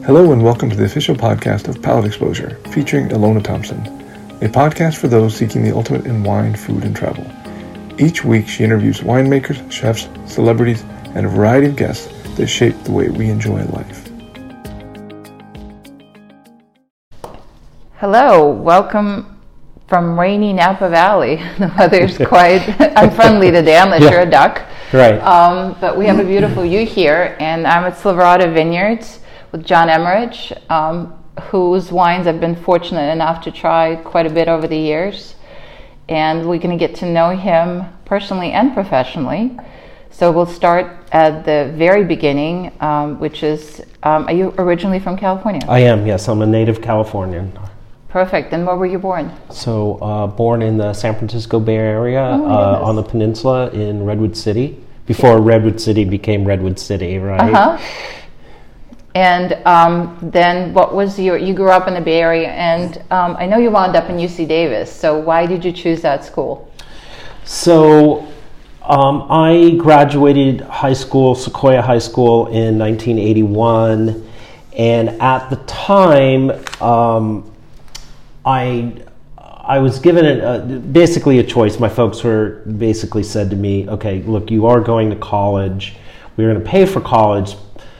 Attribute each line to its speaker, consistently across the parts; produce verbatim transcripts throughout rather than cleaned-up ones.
Speaker 1: Hello and welcome to the official podcast of Palate Exposure, featuring Ilona Thompson, a podcast for those seeking the ultimate in wine, food, and travel. Each week she interviews winemakers, chefs, celebrities, and a variety of guests that shape the way we enjoy life.
Speaker 2: Hello, welcome from rainy Napa Valley. The weather's quite unfriendly today, unless yeah. you're a duck.
Speaker 3: Right.
Speaker 2: Um, but we have a beautiful view here, and I'm at Silverado Vineyards with John Emmerich, um, whose wines I've been fortunate enough to try quite a bit over the years. And we're going to get to know him personally and professionally. So we'll start at the very beginning, um, which is, um, are you originally from California?
Speaker 3: I am, yes. I'm a native Californian.
Speaker 2: Perfect. And where were you born?
Speaker 3: So, uh, born in the San Francisco Bay Area,
Speaker 2: oh
Speaker 3: uh, on the peninsula in Redwood City, before Redwood City became Redwood City, right?
Speaker 2: Uh-huh. And um, then what was your, you grew up in the Bay Area, and um, I know you wound up in U C Davis, so why did you choose that school?
Speaker 3: So, um, I graduated high school, Sequoia High School, in nineteen eighty-one, and at the time, um, I I was given a, basically a choice. My folks were basically said to me, okay, look, you are going to college. We're going to pay for college,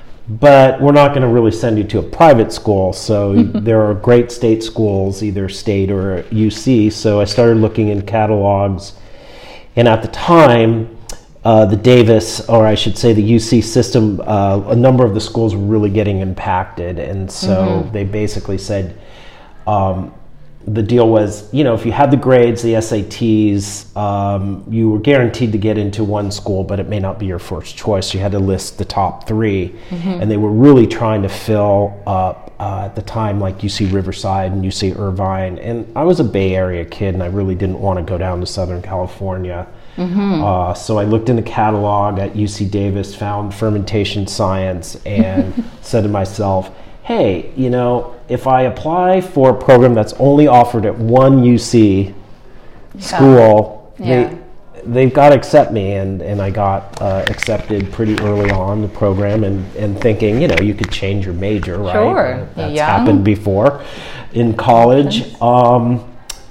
Speaker 3: but we're not going to really send you to a private school. So there are great state schools, either state or U C. So I started looking in catalogs. And at the time, uh, the Davis, or I should say the U C system, uh, a number of the schools were really getting impacted. And so mm-hmm. they basically said, um, the deal was, you know, if you had the grades, the S A Ts, um, you were guaranteed to get into one school, but it may not be your first choice. You had to list the top three. Mm-hmm. And they were really trying to fill up, uh, at the time, like U C Riverside and U C Irvine. And I was a Bay Area kid, and I really didn't want to go down to Southern California. Mm-hmm. Uh, so I looked in the catalog at U C Davis, found fermentation science, and said to myself, hey, you know, if I apply for a program that's only offered at one U C school, yeah. they, they've got to accept me. And, and I got uh, accepted pretty early on the program, and, and thinking, you know, you could change your major, right?
Speaker 2: Sure.
Speaker 3: That's
Speaker 2: yeah.
Speaker 3: happened before in college. Um,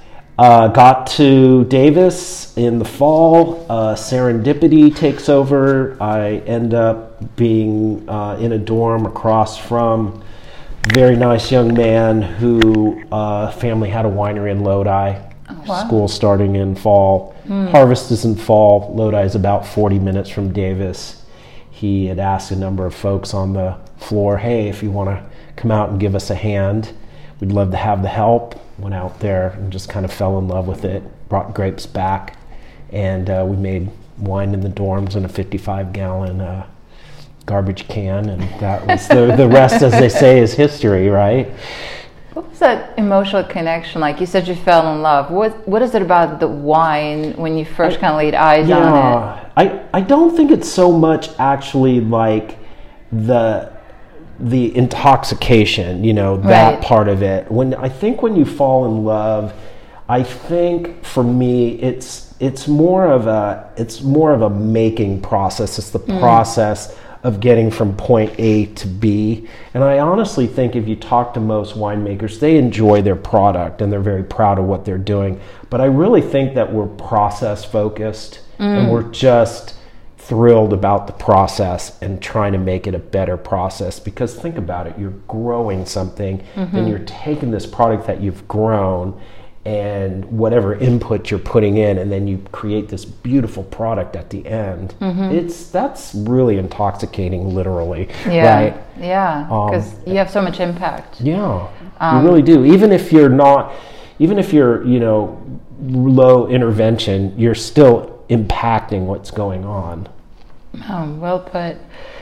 Speaker 3: uh, got to Davis in the fall. Uh, serendipity takes over. I end up being uh, in a dorm across from very nice young man who uh, family had a winery in Lodi.
Speaker 2: Oh, wow.
Speaker 3: School starting in fall. Mm. Harvest is in fall. Lodi is about forty minutes from Davis. He had asked a number of folks on the floor, hey, if you want to come out and give us a hand, we'd love to have the help. Went out there and just kind of fell in love with it. Brought grapes back, and uh, we made wine in the dorms in a fifty-five gallon uh, garbage can, and that was the, the rest, as they say, is history, right?
Speaker 2: What was that emotional connection like? You said you fell in love. What What is it about the wine when you first kind of laid eyes
Speaker 3: yeah,
Speaker 2: on it?
Speaker 3: I, I don't think it's so much actually like the the intoxication, you know, that
Speaker 2: right.
Speaker 3: part of it. When I think when you fall in love, I think for me it's it's more of a it's more of a making process. It's the mm. process of getting from point A to B. And I honestly think if you talk to most winemakers, they enjoy their product and they're very proud of what they're doing. But I really think that we're process focused mm. and we're just thrilled about the process and trying to make it a better process. Because think about it, you're growing something mm-hmm. and you're taking this product that you've grown and whatever input you're putting in, and then you create this beautiful product at the end. Mm-hmm. It's that's really intoxicating, literally.
Speaker 2: Yeah,
Speaker 3: right?
Speaker 2: yeah, because um, you have so much impact.
Speaker 3: Yeah,
Speaker 2: um,
Speaker 3: you really do. Even if you're not, even if you're, you know, low intervention, you're still impacting what's going on.
Speaker 2: Oh, well put.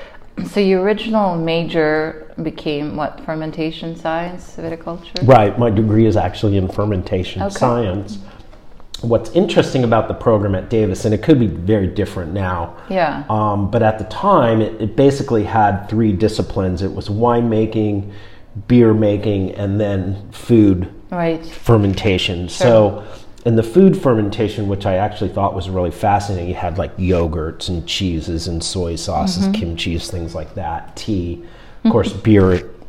Speaker 2: So your original major became what? Fermentation science, viticulture?
Speaker 3: Right. My degree is actually in fermentation okay. science. What's interesting about the program at Davis, and it could be very different now,
Speaker 2: yeah.
Speaker 3: Um, but at the time, it, it basically had three disciplines. It was winemaking, beer making, and then food
Speaker 2: right.
Speaker 3: fermentation.
Speaker 2: Sure.
Speaker 3: So in the food fermentation, which I actually thought was really fascinating, you had like yogurts and cheeses and soy sauces, mm-hmm. kimchi, things like that, tea. Of course, beer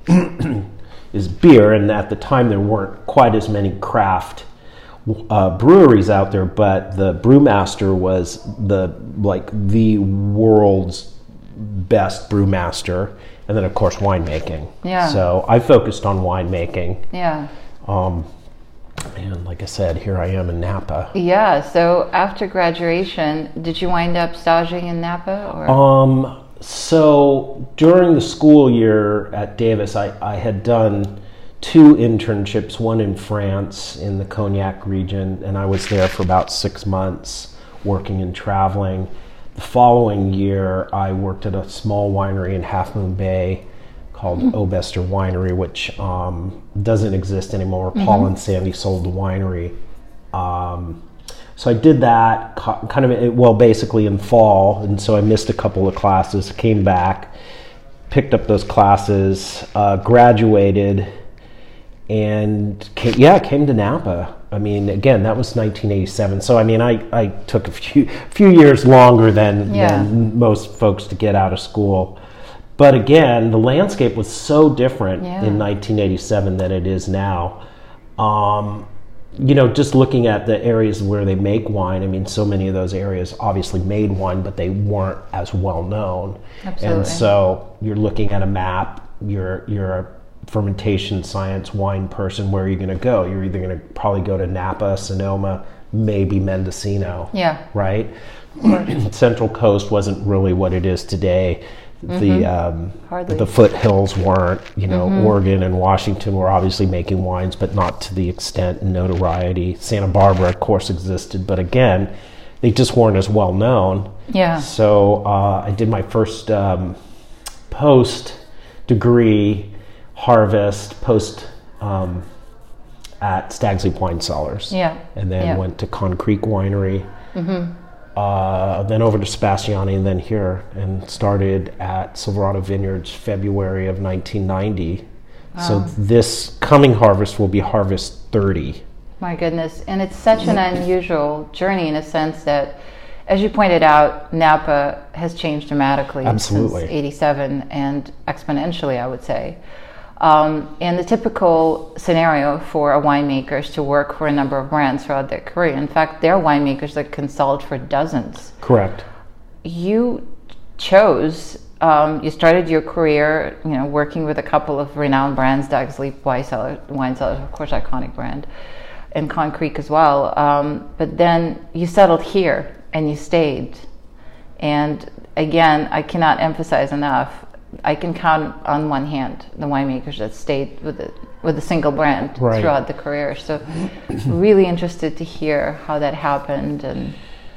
Speaker 3: is beer, and at the time there weren't quite as many craft uh, breweries out there, but the brewmaster was the like the world's best brewmaster, and then of course winemaking.
Speaker 2: Yeah.
Speaker 3: So I focused on winemaking.
Speaker 2: Yeah.
Speaker 3: Um, and like I said, here I am in Napa.
Speaker 2: Yeah. So after graduation, did you wind up staging in Napa? Or?
Speaker 3: Um. So during the school year at Davis, I, I had done two internships, one in France in the Cognac region, and I was there for about six months working and traveling. The following year, I worked at a small winery in Half Moon Bay called mm-hmm. Obester Winery, which um, doesn't exist anymore. Mm-hmm. Paul and Sandy sold the winery. Um, So I did that kind of, well, basically in fall, and so I missed a couple of classes, came back, picked up those classes, uh, graduated, and came, yeah, came to Napa. I mean, again, that was nineteen eighty-seven. So I mean, I, I took a few few years longer than,
Speaker 2: yeah.
Speaker 3: than most folks to get out of school. But again, the landscape was so different
Speaker 2: yeah.
Speaker 3: in nineteen eighty-seven than it is now. Um, You know, just looking at the areas where they make wine, I mean, so many of those areas obviously made wine, but they weren't as well known.
Speaker 2: Absolutely.
Speaker 3: And so you're looking at a map, you're you're a fermentation science wine person, where are you going to go? You're either going to probably go to Napa, Sonoma, maybe Mendocino.
Speaker 2: Yeah.
Speaker 3: Right? Central Coast wasn't really what it is today.
Speaker 2: Mm-hmm.
Speaker 3: The um, the foothills weren't, you know, mm-hmm. Oregon and Washington were obviously making wines, but not to the extent and notoriety. Santa Barbara, of course, existed, but again, they just weren't as well known.
Speaker 2: Yeah.
Speaker 3: So uh, I did my first um, post-degree harvest, post um, at Stag's Leap Wine Cellars.
Speaker 2: Yeah.
Speaker 3: And then
Speaker 2: yeah.
Speaker 3: went to Con Creek Winery. Mm-hmm. Uh, then over to Sebastiani, and then here, and started at Silverado Vineyards February of nineteen ninety. Wow. So this coming harvest will be harvest thirty.
Speaker 2: My goodness. And it's such an unusual journey in a sense that, as you pointed out, Napa has changed dramatically
Speaker 3: Absolutely.
Speaker 2: since eighty-seven, and exponentially, I would say. Um, and the typical scenario for a winemaker is to work for a number of brands throughout their career. In fact, there are winemakers that consult for dozens.
Speaker 3: Correct.
Speaker 2: You chose, um, you started your career, you know, working with a couple of renowned brands, Stag's Leap Wine Cellars, Wine Cellars, of course, iconic brand, and Con Creek as well. Um, but then you settled here and you stayed. And again, I cannot emphasize enough, I can count on one hand the winemakers that stayed with a, with a single brand
Speaker 3: right.
Speaker 2: throughout the career. So really interested to hear how that happened. And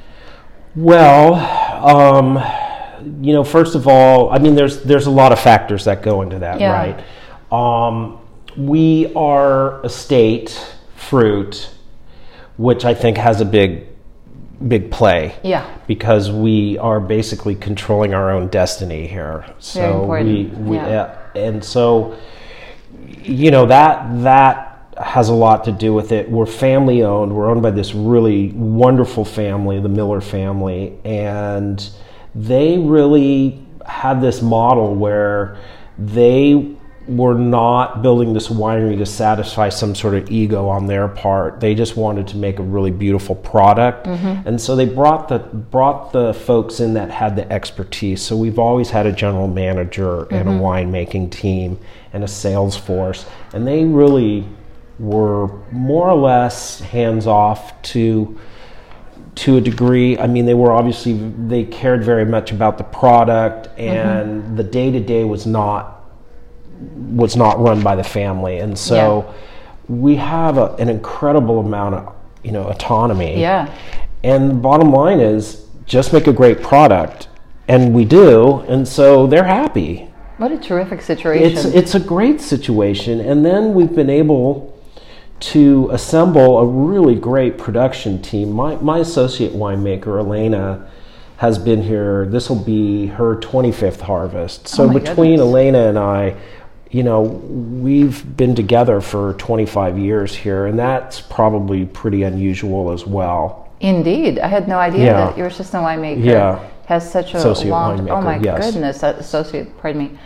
Speaker 3: well, um, you know, first of all, I mean, there's there's a lot of factors that go into that,
Speaker 2: yeah.
Speaker 3: right? Um, we are estate fruit, which I think has a big big play.
Speaker 2: Yeah.
Speaker 3: Because we are basically controlling our own destiny here. So
Speaker 2: Very important.
Speaker 3: we, we
Speaker 2: yeah.
Speaker 3: uh, and so you know that that has a lot to do with it. We're family owned. We're owned by this really wonderful family, the Miller family, and they really had this model where they were not building this winery to satisfy some sort of ego on their part. They just wanted to make a really beautiful product. Mm-hmm. And so they brought the brought the folks in that had the expertise. So we've always had a general manager mm-hmm. and a winemaking team and a sales force. And they really were more or less hands off to to a degree. I mean, they were obviously, they cared very much about the product, and mm-hmm. the day-to-day was not was not run by the family, and so yeah. we have a, an incredible amount of, you know, autonomy.
Speaker 2: Yeah.
Speaker 3: And the bottom line is just make a great product, and we do, and so they're happy.
Speaker 2: What a terrific situation.
Speaker 3: It's it's a great situation, and then we've been able to assemble a really great production team. My my associate winemaker, Elena, has been here. This will be her twenty-fifth harvest. So
Speaker 2: oh
Speaker 3: between
Speaker 2: goodness.
Speaker 3: Elena and I, you know, we've been together for twenty-five years here, and that's probably pretty unusual as well.
Speaker 2: Indeed. I had no idea
Speaker 3: Yeah.
Speaker 2: that your assistant winemaker
Speaker 3: Yeah.
Speaker 2: has such a
Speaker 3: Associate
Speaker 2: long...
Speaker 3: winemaker,
Speaker 2: Oh my
Speaker 3: yes.
Speaker 2: goodness, uh, associate, pardon me.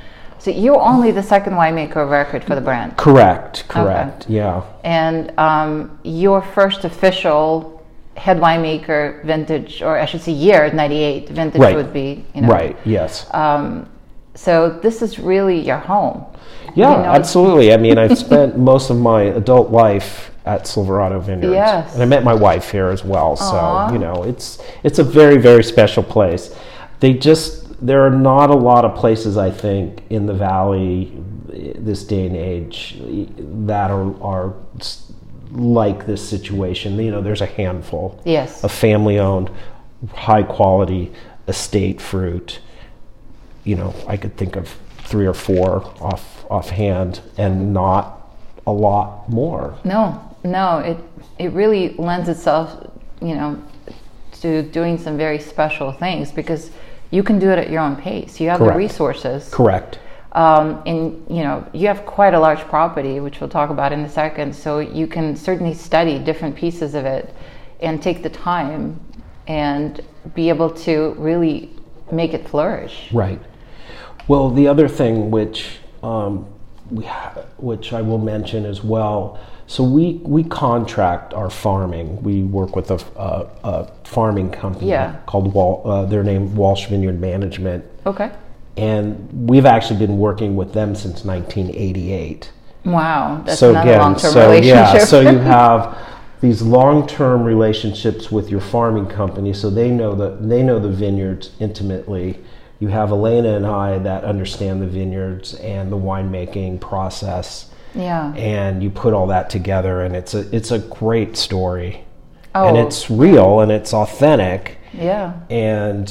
Speaker 2: So you're only the second winemaker of record for the brand.
Speaker 3: Correct, correct,
Speaker 2: Okay.
Speaker 3: yeah.
Speaker 2: And um, your first official head winemaker vintage, or I should say year, ninety-eight vintage
Speaker 3: Right.
Speaker 2: would be, you know.
Speaker 3: Right, yes.
Speaker 2: Um, so this is really your home.
Speaker 3: Yeah,
Speaker 2: You know, it's-
Speaker 3: absolutely. I mean, I've spent most of my adult life at Silverado Vineyards.
Speaker 2: Yes.
Speaker 3: And I met my wife here as well. So,
Speaker 2: Aw.
Speaker 3: you know, it's it's a very, very special place. They just, there are not a lot of places, I think, in the Valley this day and age that are, are like this situation. You know, there's a handful
Speaker 2: Yes.
Speaker 3: of family-owned, high-quality estate fruit. You know, I could think of three or four off offhand, and not a lot more.
Speaker 2: No, no, it it really lends itself, you know, to doing some very special things because you can do it at your own pace. You have
Speaker 3: Correct.
Speaker 2: the resources.
Speaker 3: Correct.
Speaker 2: Um, and you know, you have quite a large property, which we'll talk about in a second. So you can certainly study different pieces of it and take the time and be able to really make it flourish.
Speaker 3: Right. Well, the other thing which um, we ha- which I will mention as well. So we we contract our farming. We work with a, a, a farming company
Speaker 2: Yeah.
Speaker 3: called Wal. Uh, their name Walsh Vineyard Management,
Speaker 2: Okay.
Speaker 3: and we've actually been working with them since nineteen eighty-eight.
Speaker 2: Wow, that's
Speaker 3: so
Speaker 2: another
Speaker 3: again,
Speaker 2: long-term
Speaker 3: so
Speaker 2: relationship.
Speaker 3: yeah, so you have these long-term relationships with your farming company, so they know the they know the vineyards intimately. You have Elena and I that understand the vineyards and the winemaking process,
Speaker 2: yeah.
Speaker 3: and you put all that together, and it's a it's a great story,
Speaker 2: Oh.
Speaker 3: and it's real and it's authentic,
Speaker 2: Yeah.
Speaker 3: and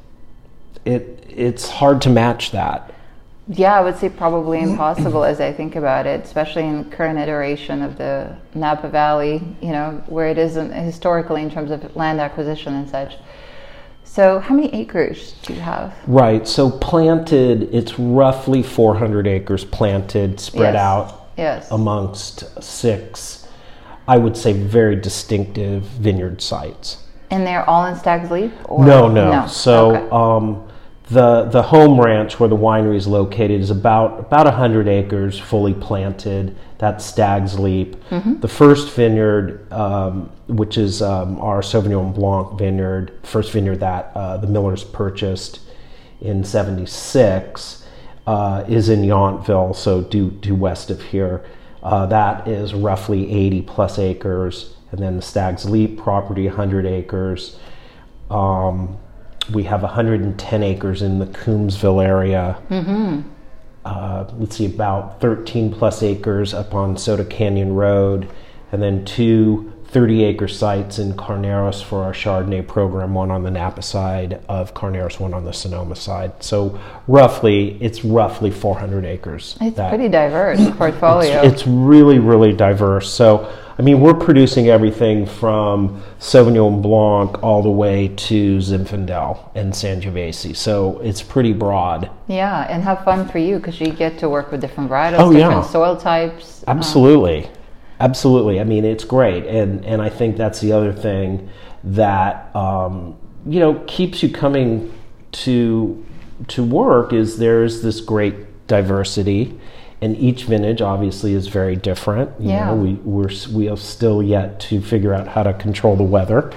Speaker 3: it it's hard to match that.
Speaker 2: Yeah, I would say probably impossible as I think about it, especially in the current iteration of the Napa Valley, you know, where it isn't historically in terms of land acquisition and such. So how many acres do you have?
Speaker 3: Right. So planted, it's roughly four hundred acres planted, spread
Speaker 2: Yes.
Speaker 3: out
Speaker 2: Yes.
Speaker 3: amongst six, I would say, very distinctive vineyard sites.
Speaker 2: And they're all in Stag's Leap? Or?
Speaker 3: No, no. So
Speaker 2: Okay.
Speaker 3: um, the the home ranch where the winery is located is about about one hundred acres, fully planted. That's Stag's Leap.
Speaker 2: Mm-hmm.
Speaker 3: The first vineyard, um, which is um, our Sauvignon Blanc vineyard, first vineyard that uh, the Millers purchased in seventy-six, uh, is in Yountville, so due, due west of here. Uh, that is roughly eighty plus acres. And then the Stag's Leap property, one hundred acres. Um, we have one hundred ten acres in the Coombsville area.
Speaker 2: Mm-hmm.
Speaker 3: Uh, let's see, about thirteen plus acres up on Soda Canyon Road, and then two thirty acre sites in Carneros for our Chardonnay program, one on the Napa side of Carneros, one on the Sonoma side. So roughly, it's roughly four hundred acres.
Speaker 2: It's
Speaker 3: that-
Speaker 2: pretty diverse portfolio.
Speaker 3: It's, it's really, really diverse. So, I mean, we're producing everything from Sauvignon Blanc all the way to Zinfandel and Sangiovese. So it's pretty broad.
Speaker 2: Yeah, and have fun for you because you get to work with different varietals,
Speaker 3: Oh, yeah.
Speaker 2: different soil types.
Speaker 3: Absolutely. Absolutely. I mean, it's great. And, and I think that's the other thing that, um, you know, keeps you coming to, to work is there's this great diversity. And each vintage obviously is very different. You
Speaker 2: Yeah.
Speaker 3: know, we we're we have still yet to figure out how to control the weather.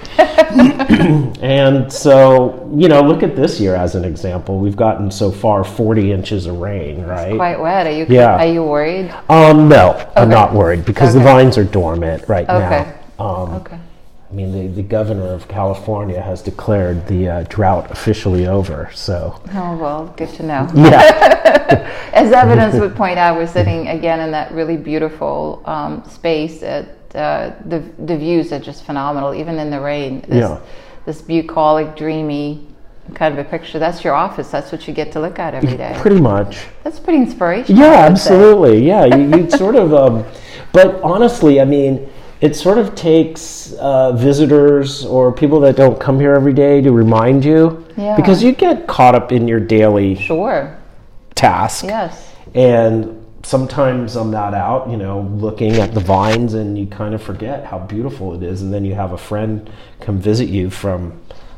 Speaker 3: And so, you know, look at this year as an example. We've gotten so far forty inches of rain, right?
Speaker 2: Quite wet. Are you?
Speaker 3: Yeah.
Speaker 2: Are you worried?
Speaker 3: Um, no, I'm
Speaker 2: Okay.
Speaker 3: not worried because the
Speaker 2: Okay.
Speaker 3: vines are dormant right
Speaker 2: Okay.
Speaker 3: now. Um,
Speaker 2: Okay.
Speaker 3: I mean, the, the governor of California has declared the uh, drought officially over. So,
Speaker 2: Oh well, good to know.
Speaker 3: yeah,
Speaker 2: As evidence would point out, we're sitting again in that really beautiful um, space. At uh, the the views are just phenomenal, even in the rain. This,
Speaker 3: Yeah.
Speaker 2: this bucolic, dreamy kind of a picture. That's your office. That's what you get to look at every day.
Speaker 3: pretty much.
Speaker 2: That's pretty inspirational.
Speaker 3: Yeah,
Speaker 2: I would say.
Speaker 3: absolutely. Yeah, you, you sort of. Um, but honestly, I mean, it sort of takes uh, visitors or people that don't come here every day to remind you,
Speaker 2: Yeah.
Speaker 3: because you get caught up in your daily
Speaker 2: Sure.
Speaker 3: task.
Speaker 2: Yes.
Speaker 3: And sometimes I'm not out, you know, looking at the vines, and you kind of forget how beautiful it is. And then you have a friend come visit you from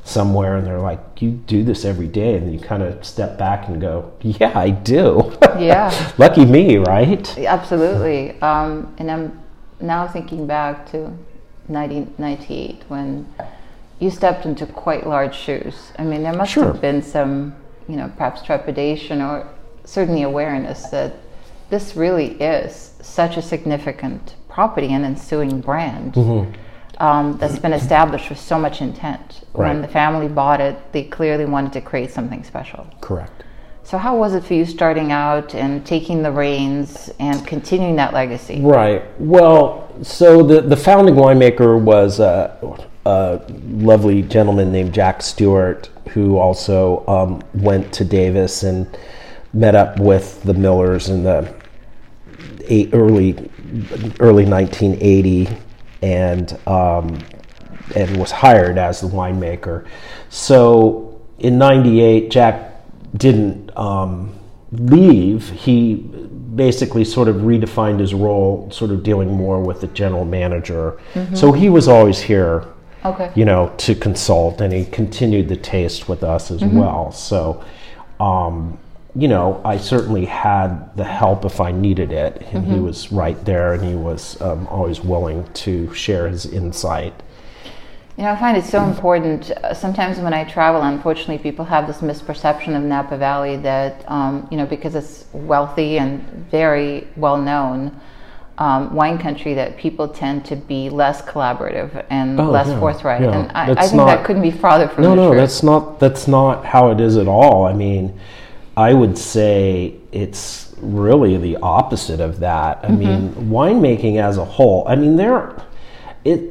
Speaker 3: somewhere and they're like, you do this every day, and then you kind of step back and go, yeah, I do.
Speaker 2: Yeah.
Speaker 3: Lucky me, right?
Speaker 2: Absolutely. Um, and I'm now thinking back to nineteen ninety-eight when you stepped into quite large shoes. I mean, there must
Speaker 3: Sure.
Speaker 2: have been some, you know, perhaps trepidation or certainly awareness that this really is such a significant property and ensuing brand. Mm-hmm. Um, that's been established with so much intent.
Speaker 3: Right.
Speaker 2: When the family bought it, they clearly wanted to create something special.
Speaker 3: Correct.
Speaker 2: So how was it for you starting out and taking the reins and continuing that legacy?
Speaker 3: Right. Well, so the, the founding winemaker was a, a lovely gentleman named Jack Stewart, who also um, went to Davis and met up with the Millers in the eight, early early nineteen eighty, and um, and was hired as the winemaker. So in ninety-eight, Jack didn't um, leave. He basically sort of redefined his role, sort of dealing more with the general manager. Mm-hmm. So he was always here,
Speaker 2: okay.
Speaker 3: you know, to consult, and he continued the taste with us as mm-hmm. well. So, um, you know, I certainly had the help if I needed it, and mm-hmm. he was right there, and he was um, always willing to share his insight.
Speaker 2: You know, I find it so important. Uh, sometimes when I travel, unfortunately, people have this misperception of Napa Valley that, um, you know, because it's wealthy and very well known um, wine country, that people tend to be less collaborative and
Speaker 3: oh,
Speaker 2: less
Speaker 3: yeah,
Speaker 2: forthright.
Speaker 3: Yeah.
Speaker 2: And I, I think
Speaker 3: not,
Speaker 2: that couldn't be farther from
Speaker 3: no,
Speaker 2: the
Speaker 3: no,
Speaker 2: truth.
Speaker 3: No, that's not, that's not how it is at all. I mean, I would say it's really the opposite of that. I mm-hmm. mean, winemaking as a whole, I mean, there, it,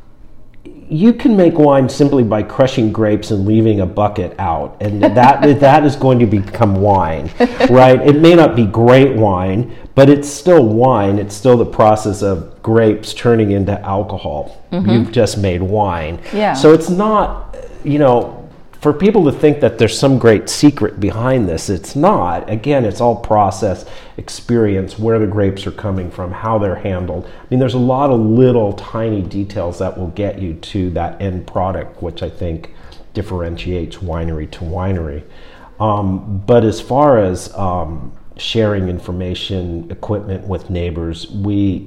Speaker 3: you can make wine simply by crushing grapes and leaving a bucket out, and that that is going to become wine, right? It may not be great wine, but it's still wine. It's still the process of grapes turning into alcohol. Mm-hmm. You've just made wine.
Speaker 2: Yeah.
Speaker 3: So it's not, you know, for people to think that there's some great secret behind this, it's not. Again, it's all process, experience, where the grapes are coming from, how they're handled. I mean, there's a lot of little tiny details that will get you to that end product, which I think differentiates winery to winery. Um, but as far as um, sharing information, equipment with neighbors, we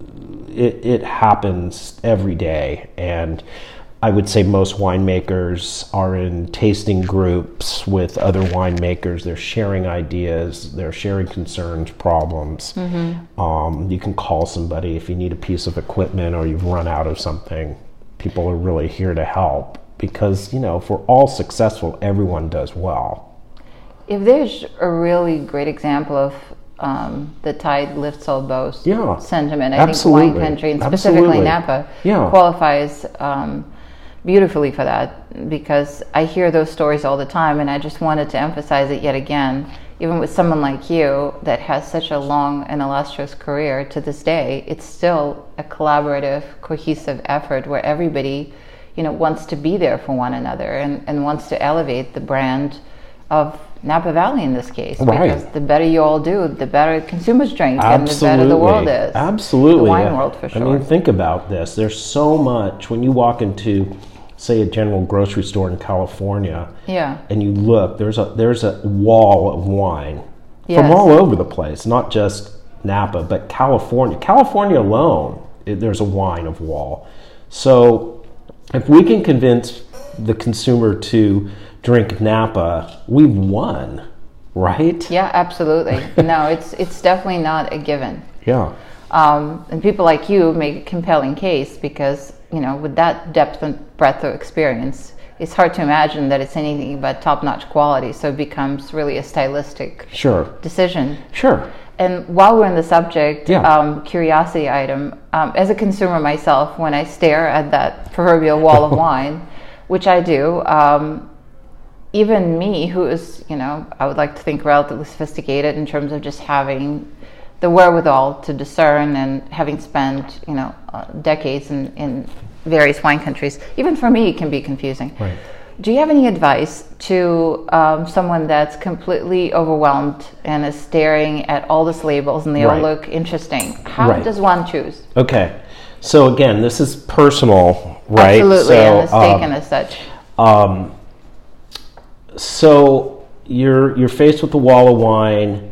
Speaker 3: it, it happens every day, and I would say most winemakers are in tasting groups with other winemakers. They're sharing ideas, they're sharing concerns, problems. Mm-hmm. Um, you can call somebody if you need a piece of equipment or you've run out of something. People are really here to help because, you know, if we're all successful, everyone does well.
Speaker 2: If there's a really great example of um, the tide lifts all boats
Speaker 3: yeah,
Speaker 2: sentiment, I
Speaker 3: absolutely.
Speaker 2: think wine country, and specifically
Speaker 3: absolutely.
Speaker 2: Napa,
Speaker 3: yeah.
Speaker 2: qualifies um, beautifully for that, because I hear those stories all the time, and I just wanted to emphasize it yet again. Even with someone like you that has such a long and illustrious career, to this day, it's still a collaborative, cohesive effort where everybody, you know, wants to be there for one another and, and wants to elevate the brand of Napa Valley in this case.
Speaker 3: Right.
Speaker 2: Because the better you all do, the better consumers drink,
Speaker 3: Absolutely.
Speaker 2: and the better the world is.
Speaker 3: Absolutely.
Speaker 2: The wine
Speaker 3: yeah.
Speaker 2: world, for sure.
Speaker 3: I mean, think about this. There's so much, when you walk into, say, a general grocery store in California,
Speaker 2: yeah.
Speaker 3: and you look, there's a there's a wall of wine
Speaker 2: yes.
Speaker 3: from all over the place, not just Napa, but California. California alone, it, there's a wine of wall. So if we can convince the consumer to drink Napa, we've won, right?
Speaker 2: Yeah, absolutely. No, it's it's definitely not a given.
Speaker 3: Yeah.
Speaker 2: Um, and people like you make a compelling case because, you know, with that depth and breadth of experience, it's hard to imagine that it's anything but top-notch quality. So it becomes really a stylistic
Speaker 3: sure.
Speaker 2: decision.
Speaker 3: Sure.
Speaker 2: And while we're in the subject,
Speaker 3: yeah.
Speaker 2: um, curiosity item, um, as a consumer myself, when I stare at that proverbial wall of wine, which I do, um, even me, who is, you know, I would like to think relatively sophisticated in terms of just having the wherewithal to discern and having spent, you know, uh, decades in, in various wine countries, even for me, it can be confusing.
Speaker 3: Right.
Speaker 2: Do you have any advice to um, someone that's completely overwhelmed and is staring at all these labels and they
Speaker 3: right.
Speaker 2: all look interesting? How
Speaker 3: right.
Speaker 2: does one choose?
Speaker 3: Okay. So again, this is personal, right?
Speaker 2: Absolutely,
Speaker 3: so,
Speaker 2: and mistaken
Speaker 3: um,
Speaker 2: as such.
Speaker 3: Um, so you're you're faced with a wall of wine,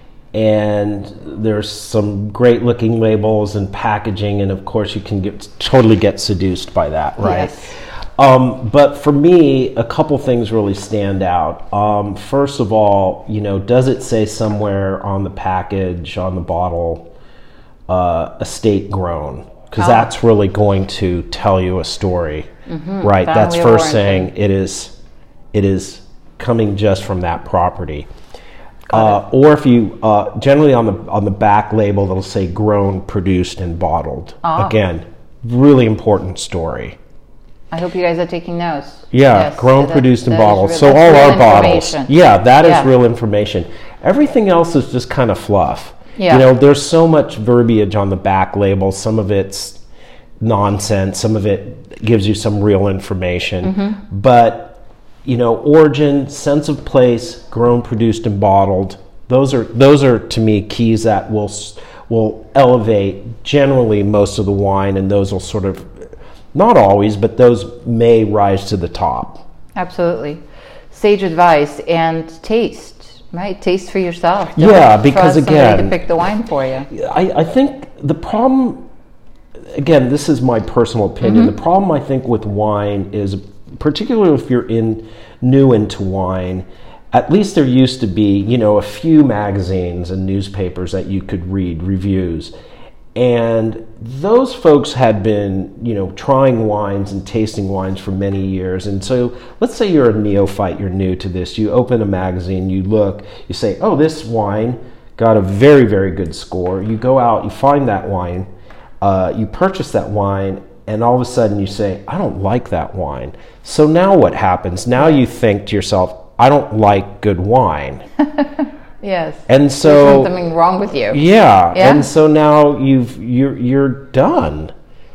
Speaker 3: and there's some great looking labels and packaging, and of course you can get totally get seduced by that, right?
Speaker 2: Yes.
Speaker 3: Um, but for me, a couple things really stand out. Um, first of all, you know, does it say somewhere on the package, on the bottle, uh, estate grown? Because
Speaker 2: Oh.
Speaker 3: that's really going to tell you a story,
Speaker 2: Mm-hmm.
Speaker 3: right? That's
Speaker 2: Family
Speaker 3: first
Speaker 2: warranty.
Speaker 3: saying it is, it is coming just from that property. Uh, or if you uh, generally on the on the back label, they'll say grown, produced, and bottled.
Speaker 2: Ah.
Speaker 3: Again, really important story.
Speaker 2: I hope you guys are taking notes.
Speaker 3: Yeah,
Speaker 2: Yes,
Speaker 3: grown,
Speaker 2: that-
Speaker 3: produced, and
Speaker 2: that is
Speaker 3: bottled.
Speaker 2: real-
Speaker 3: So
Speaker 2: that's
Speaker 3: all
Speaker 2: real
Speaker 3: our bottles.
Speaker 2: information.
Speaker 3: Yeah, that is
Speaker 2: Yeah.
Speaker 3: real information. Everything else is just kind of fluff.
Speaker 2: Yeah.
Speaker 3: You know, there's so much verbiage on the back label. Some of it's nonsense. Some of it gives you some real information.
Speaker 2: Mm-hmm.
Speaker 3: But, you know, origin, sense of place, grown, produced, and bottled. Those are those are to me keys that will s- will elevate generally most of the wine, and those will sort of, not always, but those may rise to the top.
Speaker 2: Absolutely. Sage advice and taste, right? Taste for yourself. Don't
Speaker 3: Yeah, because
Speaker 2: trust somebody
Speaker 3: again-
Speaker 2: to pick the wine for you.
Speaker 3: I, I think the problem, again, this is my personal opinion.
Speaker 2: Mm-hmm.
Speaker 3: The problem I think with wine is, particularly if you're in new into wine, at least there used to be, you know, a few magazines and newspapers that you could read reviews. And those folks had been, you know, trying wines and tasting wines for many years. And so let's say you're a neophyte, you're new to this. You open a magazine, you look, you say, oh, this wine got a very, very good score. You go out, you find that wine, uh, you purchase that wine, and all of a sudden you say, I don't like that wine. So now what happens? Now you think to yourself, I don't like good wine.
Speaker 2: Yes.
Speaker 3: And so
Speaker 2: There's something wrong with you.
Speaker 3: yeah,
Speaker 2: Yeah?
Speaker 3: and so now you've you're you're done.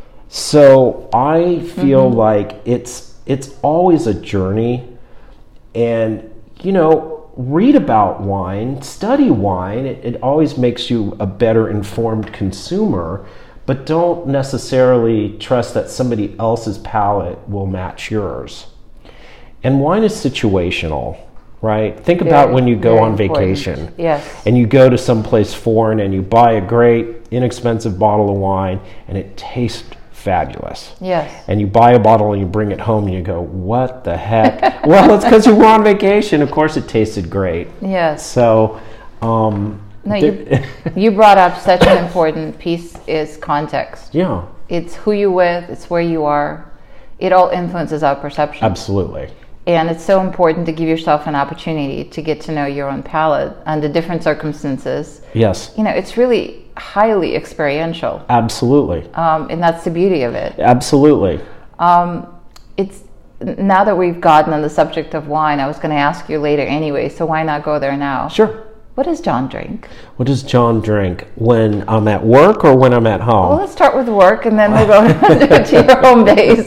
Speaker 3: So I feel
Speaker 2: Mm-hmm.
Speaker 3: like it's it's always a journey, and you know, read about wine, study wine. It, it always makes you a better informed consumer, but don't necessarily trust that somebody else's palate will match yours. And wine is situational, right? Think about
Speaker 2: Very,
Speaker 3: when you go
Speaker 2: very
Speaker 3: on
Speaker 2: important.
Speaker 3: vacation
Speaker 2: Yes.
Speaker 3: and you go to someplace foreign and you buy a great inexpensive bottle of wine and it tastes fabulous.
Speaker 2: Yes.
Speaker 3: And you buy a bottle and you bring it home and you go, what the heck? Well, it's because you were on vacation. Of course it tasted great.
Speaker 2: Yes.
Speaker 3: So, um,
Speaker 2: No,
Speaker 3: there-
Speaker 2: you, you brought up such an important piece is context.
Speaker 3: yeah,
Speaker 2: It's who you're with, it's where you are. It all influences our perception.
Speaker 3: absolutely.
Speaker 2: And it's so important to give yourself an opportunity to get to know your own palate under different circumstances.
Speaker 3: Yes,
Speaker 2: You know, it's really highly experiential.
Speaker 3: absolutely.
Speaker 2: Um, and that's the beauty of it.
Speaker 3: Absolutely.
Speaker 2: Um, it's now that we've gotten on the subject of wine, I was going to ask you later anyway, so why not go there now?
Speaker 3: Sure.
Speaker 2: What does John drink?
Speaker 3: What does John drink? When I'm at work or when I'm at home?
Speaker 2: Well, let's start with work and then we'll go to your home base.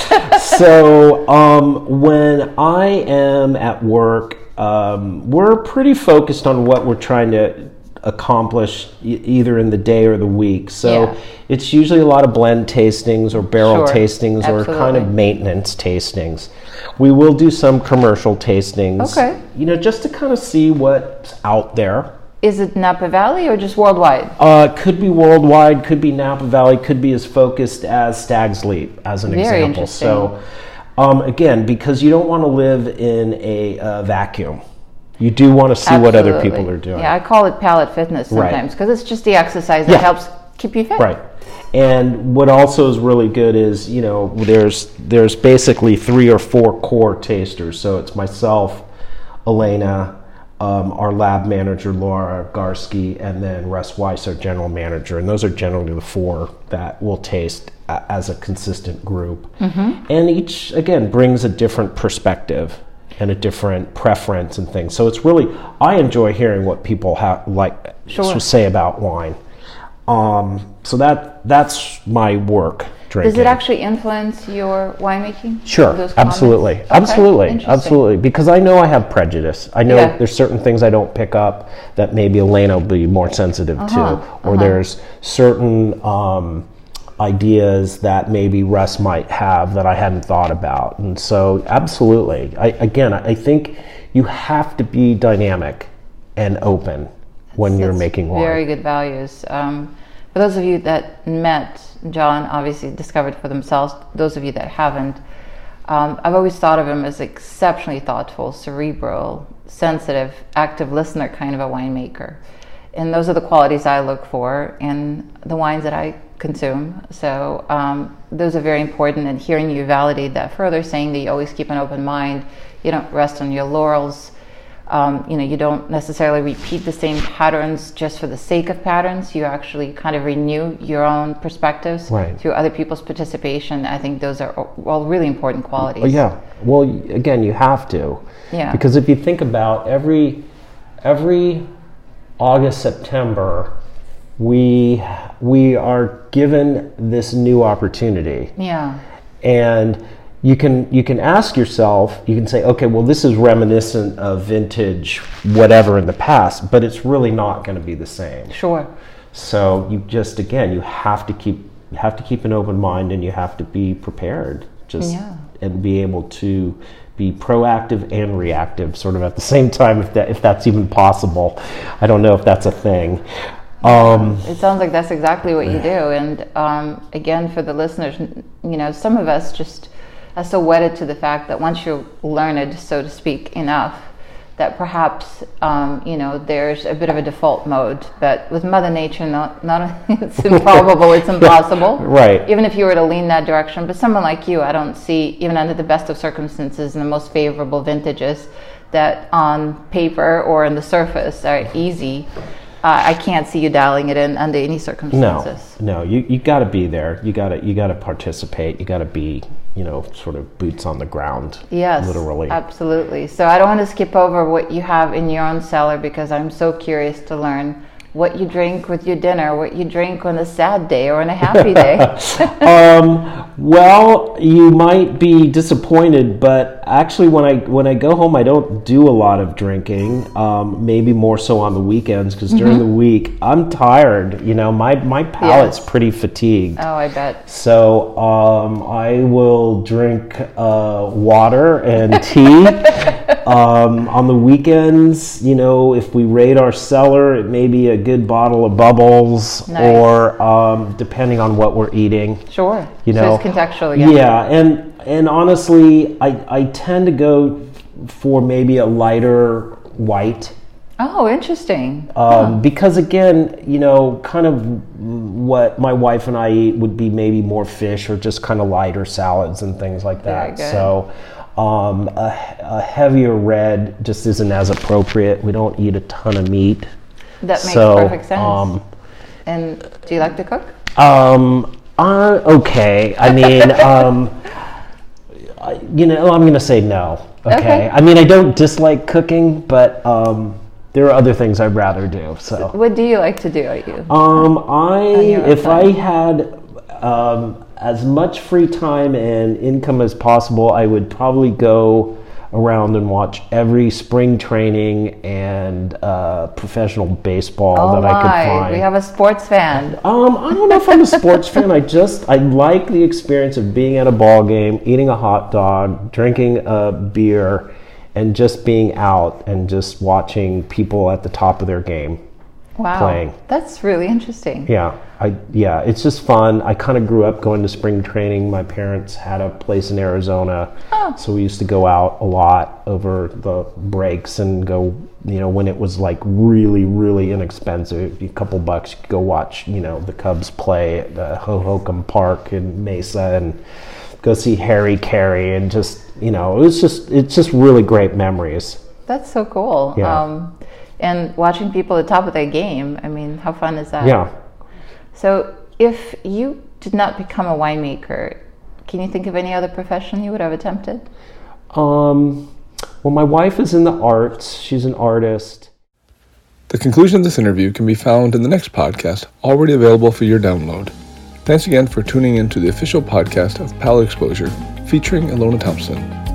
Speaker 3: So um, when I am at work, um, we're pretty focused on what we're trying to accomplish e- either in the day or the week. So
Speaker 2: Yeah.
Speaker 3: it's usually a lot of blend tastings or barrel
Speaker 2: Sure.
Speaker 3: tastings or kind of
Speaker 2: Absolutely.
Speaker 3: maintenance tastings. We will do some commercial tastings,
Speaker 2: Okay.
Speaker 3: you know, just to kind of see what's out there.
Speaker 2: Is it Napa Valley or just worldwide?
Speaker 3: Uh, could be worldwide, could be Napa Valley, could be as focused as Stag's Leap, as an
Speaker 2: Very
Speaker 3: example.
Speaker 2: interesting.
Speaker 3: So, um, again, because you don't want to live in a uh, vacuum, you do want to see what other
Speaker 2: Absolutely.
Speaker 3: people are doing.
Speaker 2: Yeah, I call it palate fitness
Speaker 3: Right.
Speaker 2: sometimes because it's just the exercise that
Speaker 3: Yeah.
Speaker 2: helps keep you fit.
Speaker 3: Right. And what also is really good is, you know, there's there's basically three or four core tasters. So it's myself, Elena, um, our lab manager Laura Garsky, and then Russ Weiss, our general manager. And those are generally the four that will taste a, as a consistent group.
Speaker 2: Mm-hmm.
Speaker 3: And each, again, brings a different perspective and a different preference and things. So it's really, I enjoy hearing what people have like
Speaker 2: Sure.
Speaker 3: say about wine. Um, so that that's my work drinking.
Speaker 2: Does it actually influence your winemaking?
Speaker 3: Sure,
Speaker 2: Those comments?
Speaker 3: absolutely,
Speaker 2: Okay,
Speaker 3: absolutely,
Speaker 2: interesting.
Speaker 3: absolutely. Because I know I have prejudice. I know
Speaker 2: Yeah.
Speaker 3: there's certain things I don't pick up that maybe Elena will be more sensitive
Speaker 2: Uh-huh,
Speaker 3: to, or
Speaker 2: uh-huh.
Speaker 3: there's certain um, ideas that maybe Russ might have that I hadn't thought about. And so absolutely, I, again, I think you have to be dynamic and open when
Speaker 2: that's,
Speaker 3: you're
Speaker 2: that's
Speaker 3: making wine.
Speaker 2: Very good values. Um, for those of you that met John, obviously discovered for themselves. Those of you that haven't, um, I've always thought of him as exceptionally thoughtful, cerebral, sensitive, active listener kind of a winemaker. And those are the qualities I look for in the wines that I consume. So um, those are very important, and hearing you validate that further, saying that you always keep an open mind, you don't rest on your laurels, um, you know, you don't necessarily repeat the same patterns just for the sake of patterns. You actually kind of renew your own perspectives
Speaker 3: right.
Speaker 2: through other people's participation. I think those are all really important qualities.
Speaker 3: Oh, yeah. Well, again, you have to.
Speaker 2: Yeah.
Speaker 3: Because if you think about every every August, September, we we are given this new opportunity.
Speaker 2: Yeah.
Speaker 3: And you can you can ask yourself, you can say, okay, well, this is reminiscent of vintage whatever in the past, but it's really not going to be the same.
Speaker 2: Sure.
Speaker 3: So you just, again, you have to keep you have to keep an open mind, and you have to be prepared, just
Speaker 2: yeah.
Speaker 3: and be able to be proactive and reactive sort of at the same time, if that if that's even possible. I don't know if that's a thing. Um,
Speaker 2: it sounds like that's exactly what you do. And um, again, for the listeners, you know, some of us just are so wedded to the fact that once you're learned, so to speak, enough, that perhaps, um, you know, there's a bit of a default mode. But with Mother Nature, not, not only it's improbable, it's impossible.
Speaker 3: Right.
Speaker 2: Even if you were to lean that direction. But someone like you, I don't see, even under the best of circumstances and the most favorable vintages, that on paper or on the surface are easy. Uh, I can't see you dialing it in under any circumstances.
Speaker 3: No, no, you you got to be there. You got to you got to participate. You got to be, you know, sort of boots on the ground.
Speaker 2: Yes,
Speaker 3: literally.
Speaker 2: Absolutely. So I don't want to skip over what you have in your own cellar, because I'm so curious to learn what you drink with your dinner, what you drink on a sad day or on a happy day.
Speaker 3: um, well, you might be disappointed, but actually, when I when I go home, I don't do a lot of drinking. Um, maybe more so on the weekends, because mm-hmm. during the week I'm tired. You know, my my palate's yes. pretty fatigued.
Speaker 2: Oh, I bet.
Speaker 3: So um, I will drink uh, water and tea. um, on the weekends, you know, if we raid our cellar, it may be a good bottle of bubbles, nice. or um, depending on what we're eating.
Speaker 2: Sure.
Speaker 3: You know,
Speaker 2: so it's contextual. Yeah.
Speaker 3: Yeah, and and honestly, I I tend to go for maybe a lighter white.
Speaker 2: Oh, interesting.
Speaker 3: Um,
Speaker 2: huh.
Speaker 3: Because again, you know, kind of what my wife and I eat would be maybe more fish or just kind of lighter salads and things like that.
Speaker 2: Very good.
Speaker 3: So. Um, a, a heavier red just isn't as appropriate. We don't eat a ton of meat.
Speaker 2: That makes
Speaker 3: so,
Speaker 2: perfect sense.
Speaker 3: Um,
Speaker 2: and do you like to cook?
Speaker 3: Um, uh, okay. I mean, um, I, you know, I'm going to say no. Okay?
Speaker 2: Okay.
Speaker 3: I mean, I don't dislike cooking, but um, there are other things I'd rather do. So,
Speaker 2: what do you like to do? Are you?
Speaker 3: Um, I if
Speaker 2: time?
Speaker 3: I had. Um, as much free time and income as possible, I would probably go around and watch every spring training and uh, professional baseball
Speaker 2: oh
Speaker 3: that
Speaker 2: my.
Speaker 3: I could find.
Speaker 2: We have a sports fan.
Speaker 3: Um, I don't know if I'm a sports fan. I just I like the experience of being at a ball game, eating a hot dog, drinking a beer, and just being out and just watching people at the top of their game.
Speaker 2: Wow,
Speaker 3: playing.
Speaker 2: That's really interesting.
Speaker 3: Yeah, I yeah, it's just fun. I kind of grew up going to spring training. My parents had a place in Arizona,
Speaker 2: oh.
Speaker 3: so we used to go out a lot over the breaks and go. You know, when it was like really, really inexpensive, a couple bucks, you could go watch. You know, the Cubs play at uh, Hohokam Park in Mesa and go see Harry Carey, and just you know, it was just it's just really great memories.
Speaker 2: That's so cool.
Speaker 3: Yeah.
Speaker 2: Um, And watching people at the top of their game, I mean, how fun is that?
Speaker 3: Yeah.
Speaker 2: So if you did not become a winemaker, can you think of any other profession you would have attempted?
Speaker 3: Um, well, my wife is in the arts. She's an artist.
Speaker 1: The conclusion of this interview can be found in the next podcast, already available for your download. Thanks again for tuning in to the official podcast of Palate Exposure, featuring Ilona Thompson.